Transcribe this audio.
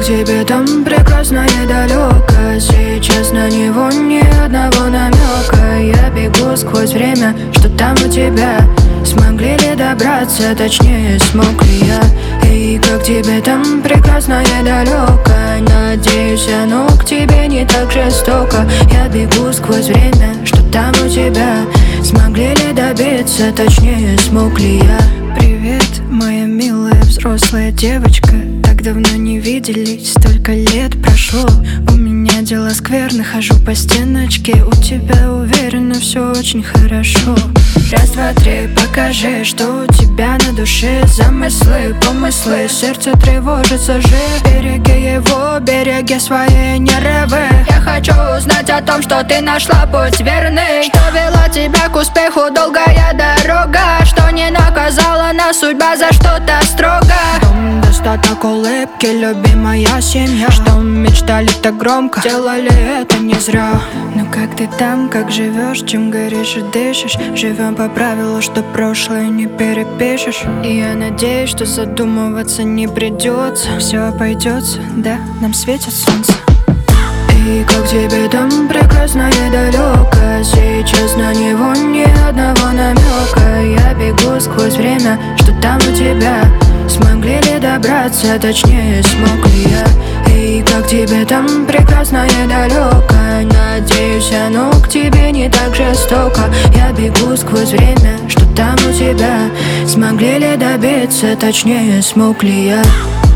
тебе там прекрасно и далеко? Сейчас на него ни одного намека. Я бегу сквозь время, что там у тебя. Смогли ли добраться, точнее, смог ли я? И как тебе там прекрасно и далеко? Надеюсь, оно к тебе не так жестоко. Я бегу сквозь время, что там у тебя. Смогли ли добиться, точнее, смог ли я? Привет, моя милая взрослая девочка. Так давно не виделись, столько лет прошло. У меня дела скверны, хожу по стеночке. У тебя, уверена, все очень хорошо. Раз, два, три, покажи, что у тебя на душе. Замыслы, помыслы, сердце тревожится же. Береги его, береги свои нервы. Я хочу узнать о том, что ты нашла путь верный. Что вела тебя к успеху, долгая дорога. Что не наказала нас судьба за что-то строго. Дом, достаток, улыбки, любимая семья. Что мечтали так громко, делали это не зря. Ну как ты там, как живешь, чем горишь и дышишь? Живем по правилу, что прошлое не перепишешь. И я надеюсь, что задумываться не придется. Все обойдется, да, нам светит солнце. И как тебе там прекрасно и далеко? Сейчас на него ни одного намека. Я бегу сквозь время, что там у тебя. Смогли ли добраться, точнее, смог ли я? И как тебе там прекрасно и далеко? Надеюсь, оно к тебе не так жестоко. Я бегу сквозь время, что там у тебя. Смогли ли добиться, точнее, смог ли я?